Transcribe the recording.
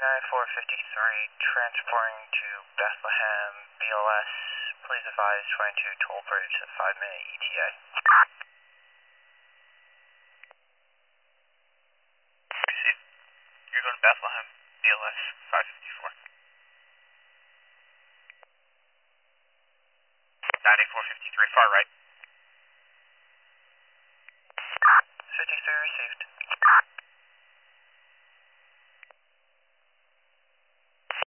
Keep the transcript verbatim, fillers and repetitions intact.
nine four five three, transporting to Bethlehem, B L S. Please advise twenty-two toll bridge at five minute E T A. You're going to Bethlehem, B L S.